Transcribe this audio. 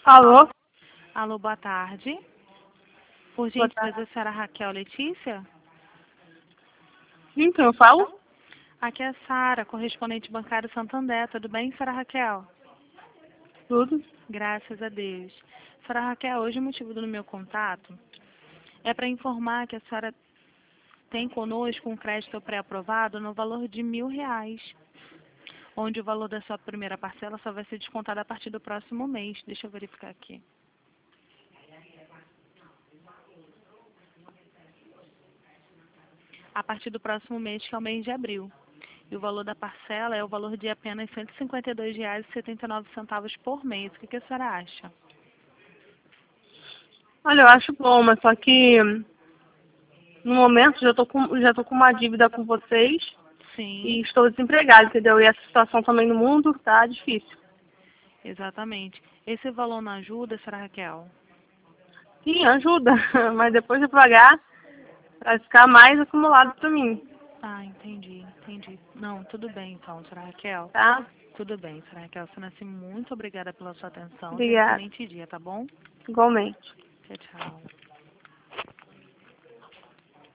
Alô? Alô, boa tarde. Por Boa gentileza, tarde. a senhora Raquel Letícia? Sim, quem eu falo? Aqui é a Sara, correspondente bancário Santander. Tudo bem, senhora Raquel? Tudo. Graças a Deus. Senhora Raquel, hoje o motivo do meu contato é para informar que a senhora tem conosco um crédito pré-aprovado no valor de R$ 1.000, onde o valor da sua primeira parcela só vai ser descontado a partir do próximo mês. Deixa eu verificar aqui. A partir do próximo mês, que é o mês de abril. E o valor da parcela é o valor de apenas R$ 152,79 por mês. O que a senhora acha? Olha, eu acho bom, mas só que no momento já tô com uma dívida com vocês e Sim, estou desempregada, entendeu? E essa situação também no mundo tá difícil. exatamente. Esse valor não ajuda, senhora Raquel? Sim, ajuda, mas depois de pagar vai ficar mais acumulado para mim, Ah, entendi. Não, tudo bem então, senhora Raquel. tá? Tudo bem, senhora Raquel. Senhora, assim, muito obrigada pela sua atenção. Tenha um Obrigada. excelente dia, tá bom? Igualmente. Tchau, tchau.